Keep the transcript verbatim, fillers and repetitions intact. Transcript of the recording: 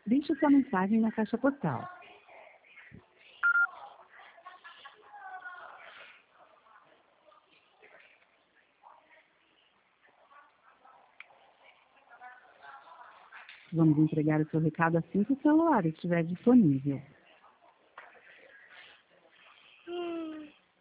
Deixe sua mensagem na caixa postal. Vamos entregar o seu recado assim que o celular estiver disponível.